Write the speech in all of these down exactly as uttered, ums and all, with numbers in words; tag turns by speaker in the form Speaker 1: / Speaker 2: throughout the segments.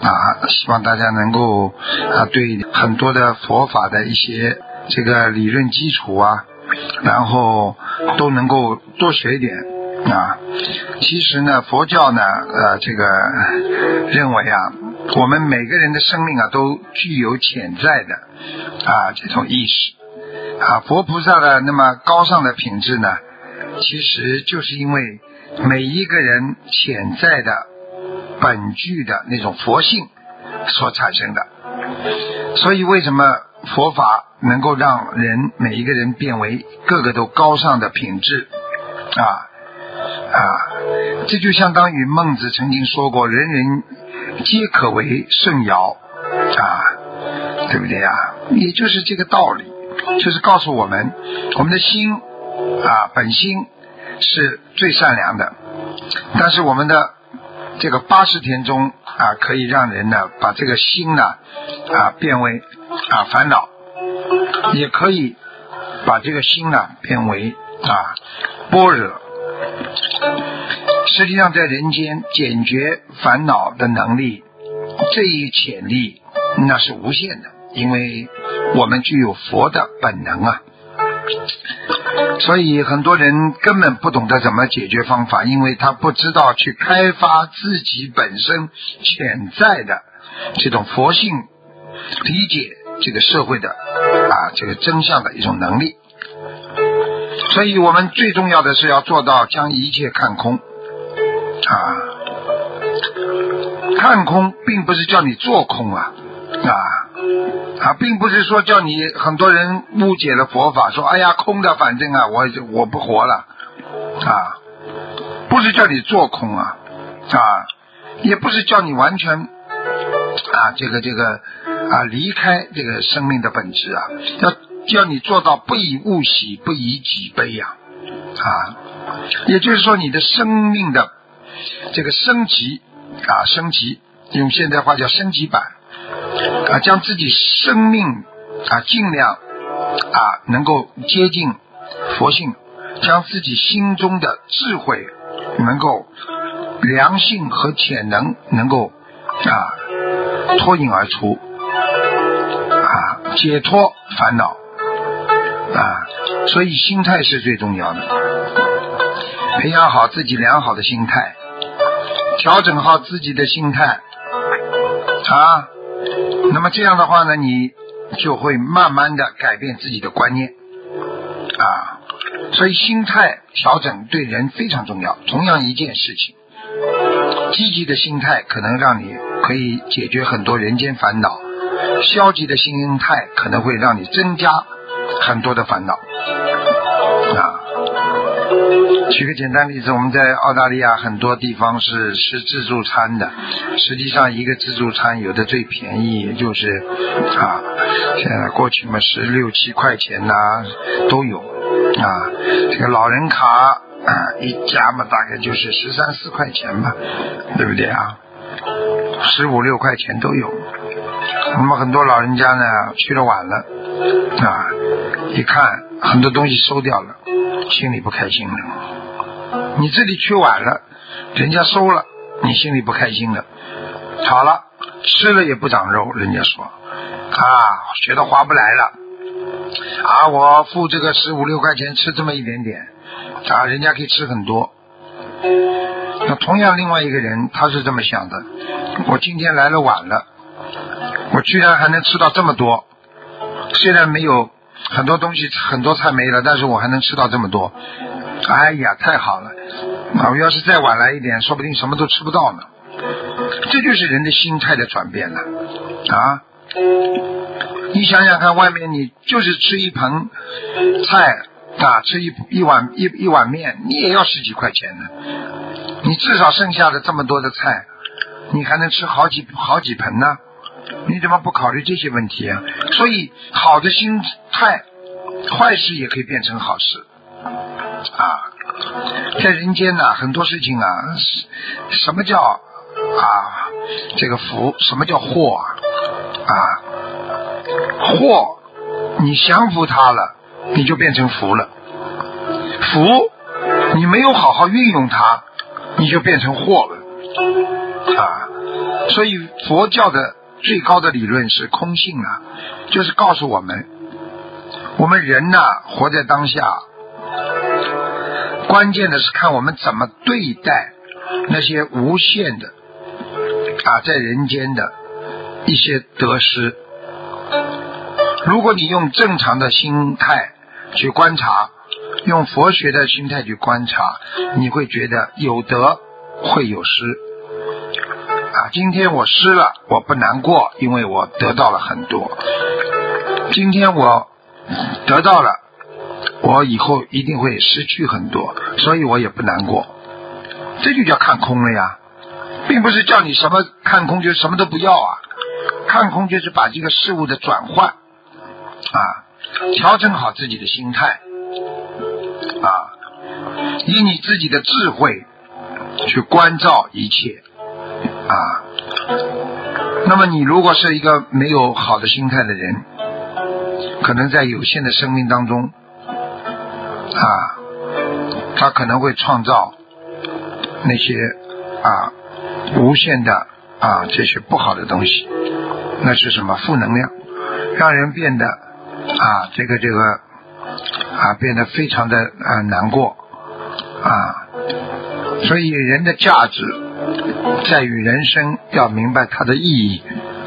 Speaker 1: 啊，希望大家能够啊对很多的佛法的一些这个理论基础啊，然后都能够多学一点啊。其实呢，佛教呢，呃，这个认为啊，我们每个人的生命啊，都具有潜在的啊这种意识啊。佛菩萨的那么高尚的品质呢，其实就是因为每一个人潜在的本具的那种佛性所产生的。所以为什么佛法能够让人每一个人变为个个都高尚的品质啊啊，这就相当于孟子曾经说过，人人皆可为圣尧啊，对不对啊？也就是这个道理，就是告诉我们，我们的心啊本心是最善良的，但是我们的这个八十天中啊，可以让人呢把这个心呢啊变为啊烦恼，也可以把这个心呢变为啊般若。实际上在人间解决烦恼的能力，这一潜力那是无限的，因为我们具有佛的本能啊。所以很多人根本不懂得怎么解决方法，因为他不知道去开发自己本身潜在的这种佛性，理解这个社会的啊这个真相的一种能力。所以我们最重要的是要做到将一切看空啊，看空并不是叫你做空啊啊啊，并不是说叫你，很多人误解了佛法，说哎呀空的反正啊我我不活了啊，不是叫你做空啊啊，也不是叫你完全啊这个这个啊离开这个生命的本质啊，要叫你做到不以物喜，不以己悲呀 啊, 啊，也就是说你的生命的这个升级啊升级，用现代话叫升级版啊，将自己生命啊尽量啊能够接近佛性，将自己心中的智慧能够良性和潜能能够啊脱颖而出啊，解脱烦恼啊，所以心态是最重要的，培养好自己良好的心态，调整好自己的心态啊，那么这样的话呢，你就会慢慢的改变自己的观念啊，所以心态调整对人非常重要。同样一件事情，积极的心态可能让你可以解决很多人间烦恼，消极的心态可能会让你增加很多的烦恼啊。举个简单例子，我们在澳大利亚很多地方是吃自助餐的，实际上一个自助餐有的最便宜也就是啊，现在过去嘛十六七块钱呐、啊、都有啊，这个老人卡啊一家嘛大概就是十三四块钱吧，对不对啊？十五六块钱都有。那么很多老人家呢去了晚了啊，一看很多东西收掉了，心里不开心了。你这里去晚了，人家收了，你心里不开心了。好了，吃了也不长肉，人家说啊，觉得划不来了啊，我付这个十五六块钱吃这么一点点啊，人家可以吃很多。那同样另外一个人他是这么想的，我今天来了晚了，我居然还能吃到这么多，虽然没有很多东西，很多菜没了，但是我还能吃到这么多，哎呀太好了啊！我要是再晚来一点，说不定什么都吃不到呢。这就是人的心态的转变了啊！你想想看，外面你就是吃一盆菜啊，吃一一碗一一碗面，你也要十几块钱呢。你至少剩下的这么多的菜，你还能吃好几好几盆呢。你怎么不考虑这些问题啊？所以好的心态，坏事也可以变成好事啊！在人间呢，很多事情啊，什么叫啊这个福，什么叫祸啊？啊，祸你降服它了，你就变成福了；福你没有好好运用它，你就变成祸了啊！所以佛教的最高的理论是空性啊，就是告诉我们，我们人呐、啊、活在当下，关键的是看我们怎么对待那些无限的啊在人间的一些得失。如果你用正常的心态去观察，用佛学的心态去观察，你会觉得有得会有失啊。今天我失了，我不难过，因为我得到了很多。今天我得到了，我以后一定会失去很多，所以我也不难过。这就叫看空了呀，并不是叫你什么看空就什么都不要啊。看空就是把这个事物的转换啊，调整好自己的心态啊，以你自己的智慧去关照一切啊。那么你如果是一个没有好的心态的人，可能在有限的生命当中啊，他可能会创造那些啊无限的啊这些不好的东西。那是什么？负能量，让人变得啊这个这个啊变得非常的啊难过啊。所以人的价值在于人生要明白它的意义。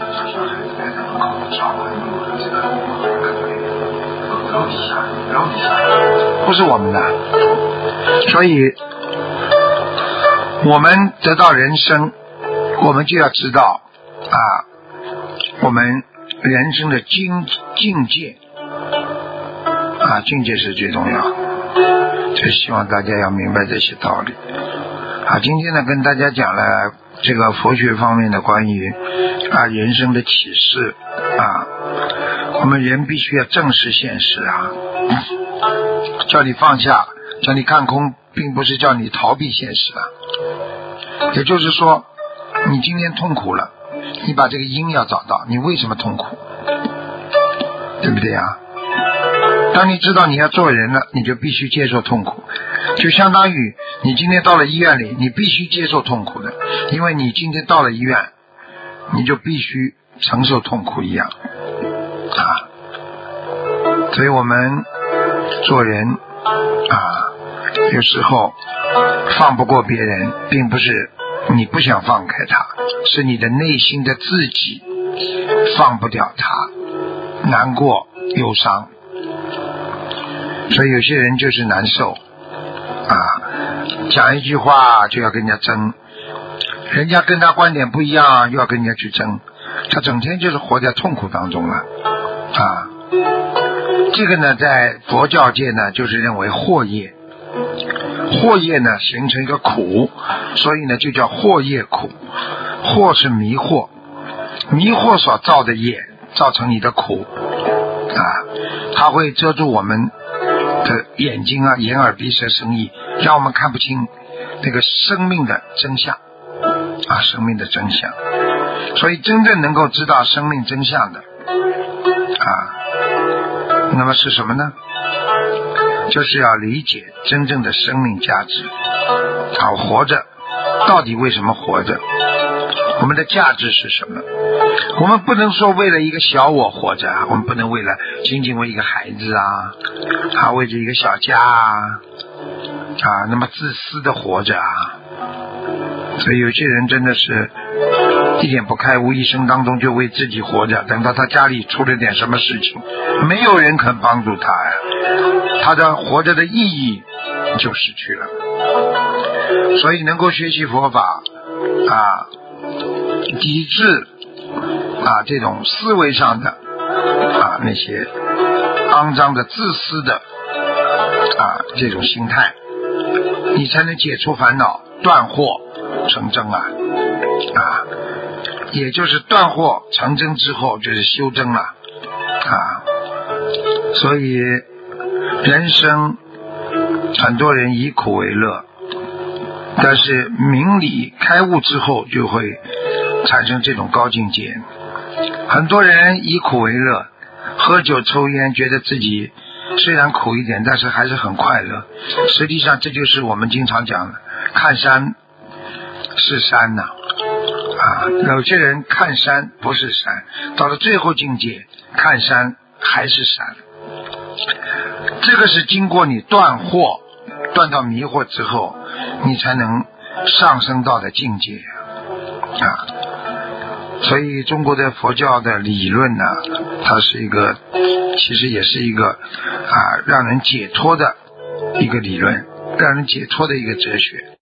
Speaker 1: 不是我们的，所以我们得到人生，我们就要知道啊我们人生的境境界啊，境界是最重要，就希望大家要明白这些道理啊。今天呢，跟大家讲了这个佛学方面的关于啊人生的启示啊，我们人必须要正视现实啊，叫你放下，叫你看空，并不是叫你逃避现实啊。也就是说，你今天痛苦了，你把这个因要找到，你为什么痛苦，对不对啊？当你知道你要做人了，你就必须接受痛苦，就相当于你今天到了医院里，你必须接受痛苦的，因为你今天到了医院，你就必须承受痛苦一样啊。所以我们做人啊，有时候放不过别人，并不是你不想放开他，是你的内心的自己放不掉他，难过忧伤。所以有些人就是难受啊，讲一句话就要跟人家争，人家跟他观点不一样又要跟人家去争，他整天就是活在痛苦当中了啊。这个呢在佛教界呢就是认为惑业，惑业呢形成一个苦，所以呢就叫惑业苦。惑是迷惑，迷惑所造的业造成你的苦啊，它会遮住我们的眼睛啊，眼耳鼻舌身意，让我们看不清那个生命的真相啊，生命的真相。所以真正能够知道生命真相的啊，那么是什么呢？就是要理解真正的生命价值啊，活着到底为什么活着，我们的价值是什么。我们不能说为了一个小我活着啊，我们不能为了仅仅为一个孩子啊啊为着一个小家啊啊那么自私的活着啊。所以有些人真的是一点不开悟，一生当中就为自己活着，等到他家里出了点什么事情，没有人肯帮助他呀，他的活着的意义就失去了。所以能够学习佛法啊，抵制啊这种思维上的啊那些肮脏的自私的啊这种心态，你才能解除烦恼，断惑成真啊啊，也就是断惑成真之后就是修真了啊。所以人生很多人以苦为乐，但是明理开悟之后就会产生这种高境界。很多人以苦为乐，喝酒抽烟，觉得自己虽然苦一点，但是还是很快乐。实际上这就是我们经常讲的看山是山呐啊，有些人看山不是山，到了最后境界看山还是山。这个是经过你断惑，断到迷惑之后，你才能上升到的境界啊。所以中国的佛教的理论呢，它是一个，其实也是一个啊让人解脱的一个理论，让人解脱的一个哲学。